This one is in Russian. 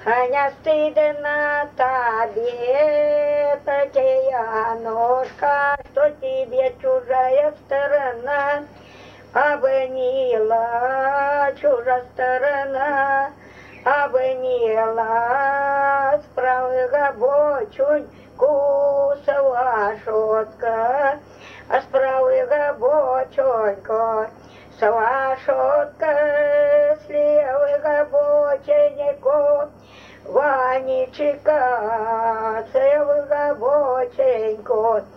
А не стыдно тебе, такая ножка, что тебе чужая сторона обнила, чужая сторона обнила, с правого бочунь кусала шотка, а с правого бочонька свашотка, с левого боченька Ванечка, целого боченька,